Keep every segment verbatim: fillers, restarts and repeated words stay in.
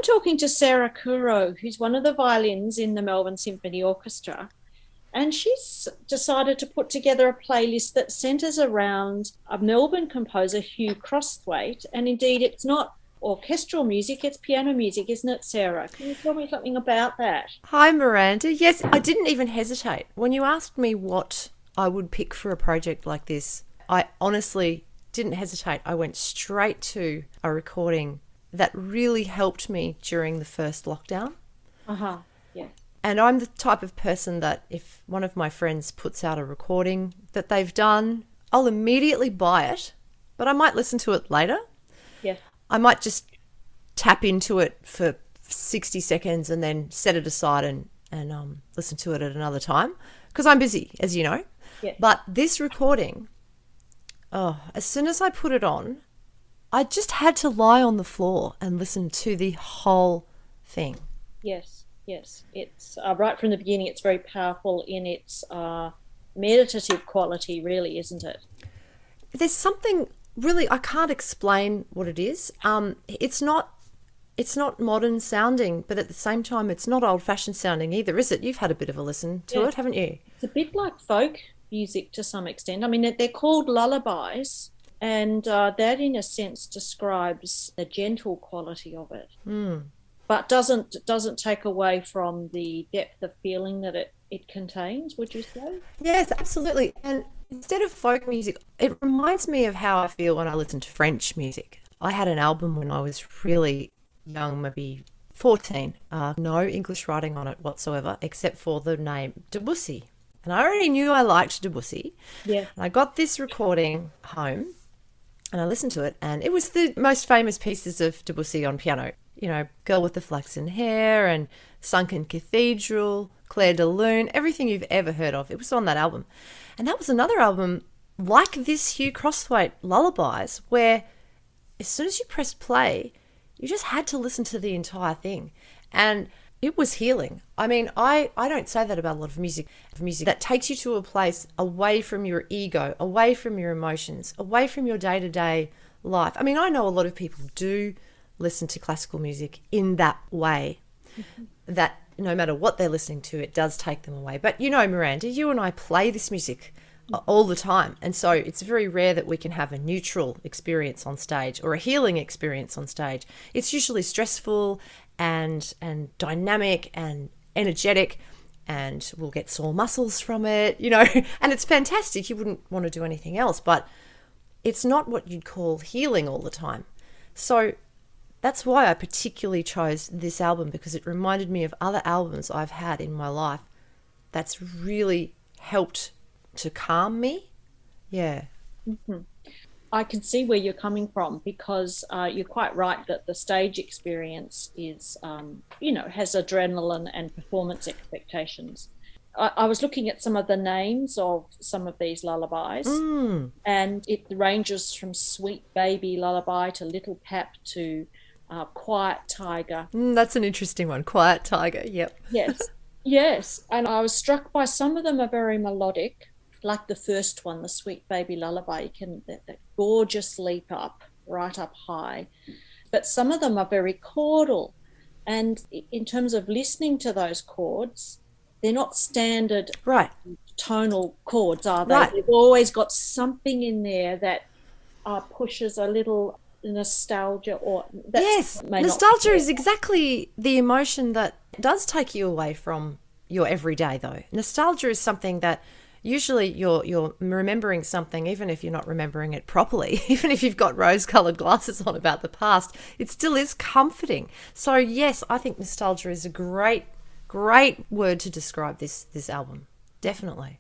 I'm talking to Sarah Kuro, who's one of the violins in the Melbourne Symphony Orchestra. And she's decided to put together a playlist that centres around a Melbourne composer, Hugh Crosthwaite. And indeed, it's not orchestral music, it's piano music, isn't it, Sarah? Can you tell me something about that? Hi, Miranda. Yes, I didn't even hesitate. When you asked me what I would pick for a project like this, I honestly didn't hesitate. I went straight to a recording that really helped me during the first lockdown. Uh huh. Yeah. And I'm the type of person that if one of my friends puts out a recording that they've done, I'll immediately buy it, but I might listen to it later. Yeah. I might just tap into it for sixty seconds and then set it aside and, and um, listen to it at another time because I'm busy, as you know. Yeah. But this recording, oh, as soon as I put it on, I just had to lie on the floor and listen to the whole thing. Yes. Yes. It's uh, right from the beginning, it's very powerful in its uh, meditative quality, really, isn't it? There's something really, I can't explain what it is. Um, it's not it's not modern sounding, but at the same time, it's not old fashioned sounding either, is it? You've had a bit of a listen to Yeah. it, haven't you? It's a bit like folk music to some extent. I mean, they're called lullabies, and uh, that, in a sense, describes the gentle quality of it, Mm. but doesn't doesn't take away from the depth of feeling that it it contains. Would you say? Yes, absolutely. And instead of folk music, it reminds me of how I feel when I listen to French music. I had an album when I was really young, maybe fourteen. Uh, no English writing on it whatsoever, except for the name Debussy. And I already knew I liked Debussy. Yeah. And I got this recording home and I listened to it, and it was the most famous pieces of Debussy on piano. You know, Girl with the Flaxen Hair and Sunken Cathedral, Claire de Lune, everything you've ever heard of. It was on that album. And that was another album like this Hugh Crosthwaite Lullabies, where as soon as you pressed play, you just had to listen to the entire thing. And it was healing. I mean, I, I don't say that about a lot of music, of music that takes you to a place away from your ego, away from your emotions, away from your day-to-day life. I mean, I know a lot of people do listen to classical music in that way, mm-hmm. that no matter what they're listening to, it does take them away. But you know, Miranda, you and I play this music all the time. And so it's very rare that we can have a neutral experience on stage or a healing experience on stage. It's usually stressful and and dynamic and energetic, and we'll get sore muscles from it, you know, and it's fantastic. You wouldn't want to do anything else, but it's not what you'd call healing all the time. So that's why I particularly chose this album, because it reminded me of other albums I've had in my life that's really helped to calm me. Yeah. Mm-hmm. I can see where you're coming from, because uh, you're quite right that the stage experience is, um, you know, has adrenaline and performance expectations. I, I was looking at some of the names of some of these lullabies, Mm. and it ranges from Sweet Baby Lullaby to Little Pap to uh, Quiet Tiger. Mm, that's an interesting one. Quiet Tiger. Yep. Yes, yes. And I was struck by some of them are very melodic, like the first one, the Sweet Baby Lullaby. You can that, that gorgeous leap up, right up high. But some of them are very chordal. And in terms of listening to those chords, they're not standard Right. tonal chords, are they? Right. They've always got something in there that uh, pushes a little nostalgia, or that Yes. may not Nostalgia be is exactly the emotion that does take you away from your everyday, though. Nostalgia is something that usually you're you're remembering something, even if you're not remembering it properly, even if you've got rose-colored glasses on about the past, it still is comforting. So yes, I think nostalgia is a great, great word to describe this this album. Definitely.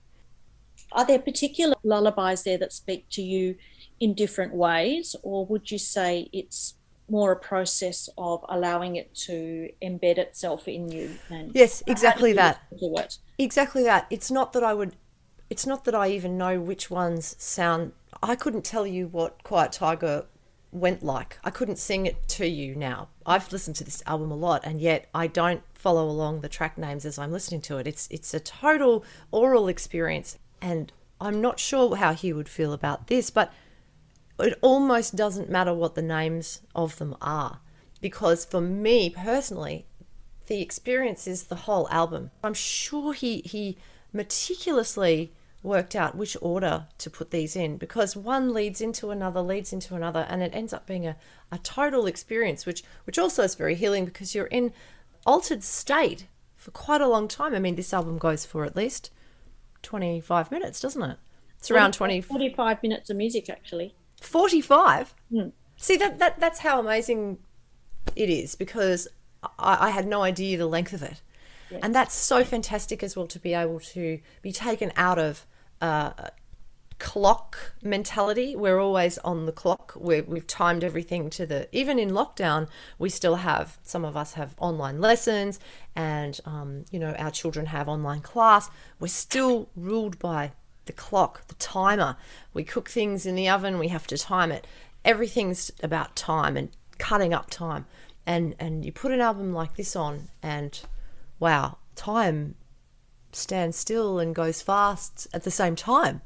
Are there particular lullabies there that speak to you in different ways, or would you say it's more a process of allowing it to embed itself in you? And Yes, how do exactly you that. do it? Exactly that. It's not that I would it's not that I even know which ones sound. I couldn't tell you what Quiet Tiger went like. I couldn't sing it to you now. I've listened to this album a lot, and yet I don't follow along the track names as I'm listening to it. It's it's a total oral experience, and I'm not sure how he would feel about this, but it almost doesn't matter what the names of them are. because for me personally, the experience is the whole album. I'm sure he he meticulously worked out which order to put these in, because one leads into another, leads into another, and it ends up being a, a total experience, which which also is very healing, because you're in altered state for quite a long time. I mean, this album goes for at least twenty-five minutes, doesn't it? It's around twenty forty-five minutes of music, actually. forty-five? Mm. See, that, that that's how amazing it is, because I, I had no idea the length of it. Yes. And that's so fantastic as well, to be able to be taken out of uh, clock mentality. We're always on the clock. We're, we've timed everything to the, even in lockdown, we still have, some of us have online lessons, and, um, you know, our children have online class. We're still ruled by the clock, the timer. We cook things in the oven, we have to time it. Everything's about time and cutting up time. And, and you put an album like this on, and wow, time stands still and goes fast at the same time.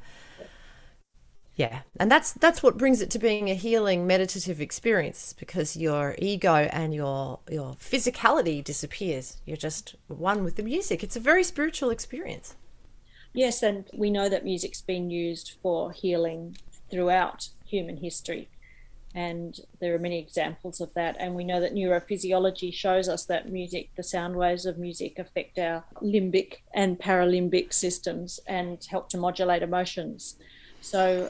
Yeah, and that's that's what brings it to being a healing meditative experience, because your ego and your your physicality disappears. You're just one with the music. It's a very spiritual experience. Yes, and we know that music's been used for healing throughout human history, and there are many examples of that. And we know that neurophysiology shows us that music, the sound waves of music, affect our limbic and paralimbic systems and help to modulate emotions. So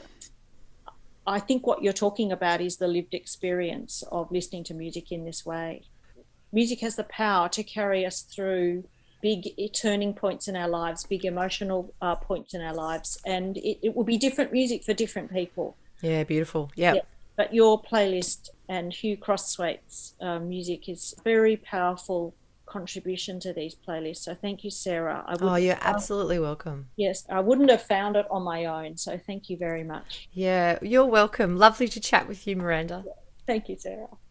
I think what you're talking about is the lived experience of listening to music in this way. Music has the power to carry us through big turning points in our lives, big emotional uh, points in our lives, and it, it will be different music for different people. Yeah, beautiful. Yep. Yeah. But your playlist and Hugh Crosthwaite's uh, music is very powerful contribution to these playlists. So thank you, Sarah. I oh, you're absolutely welcome. Yes, I wouldn't have found it on my own. So thank you very much. Yeah, you're welcome. Lovely to chat with you, Miranda. Thank you, Sarah.